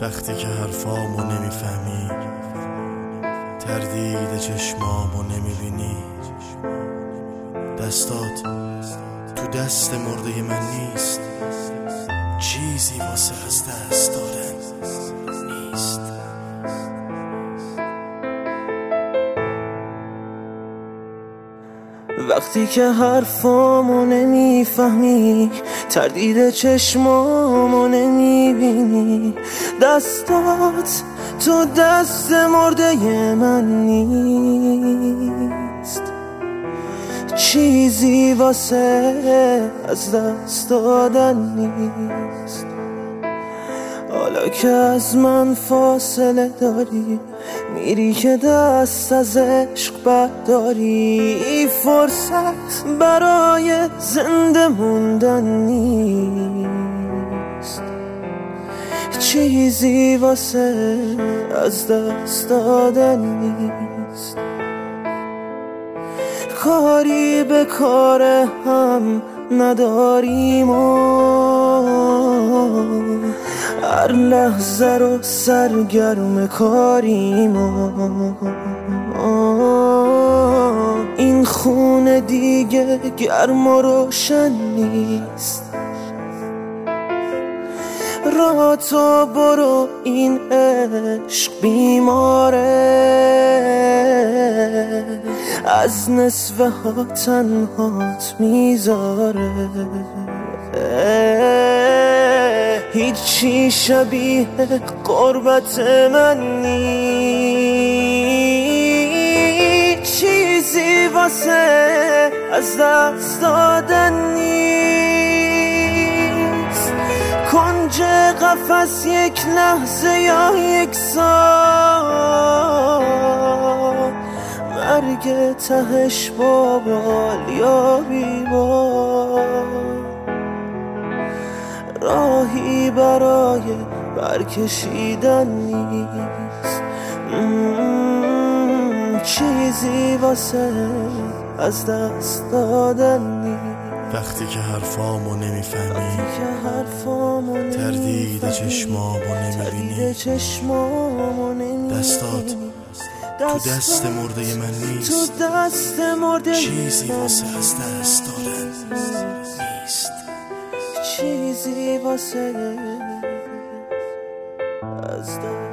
وقتی که حرفامو نمیفهمی، تردید چشمامو نمیبینی، دستات تو دست مرده من نیست، چیزی واسه از دست دادن نیست. وقتی که حرفامو نمیفهمی، تردید چشمامو نمیبینی، دستات تو دست مرده من نیست، چیزی واسه از دست دادن نیست. حالا که از من فاصله داری، میری که دست از عشق برداری، فرصت برای زنده موندن نیست، چیزی واسه از دست دادن نیست. کاری به کار هم نداریم و هر لحظه رو سرگرم کاریم و این خونه دیگه گرم و روشن نیست. راه تو برو، این عشق بیماره، از نصفه ها تنهات میذاره، هیچی شبیه قربت من نیست، چیزی واسه از دست دادن نیست. کنج قفس یک لحظه یا یک سال، مرگ تهش با بال یا بی بال، راهی برای برکشیدن نیست، چیزی واسه از دست دادن نیست. وقتی که حرفامو نمیفهمی، تردید چشمامو نمیبینی، دستات تو دست مرده من نیست، چیزی واسه از دست دادن نیست، چیزی واسه از دست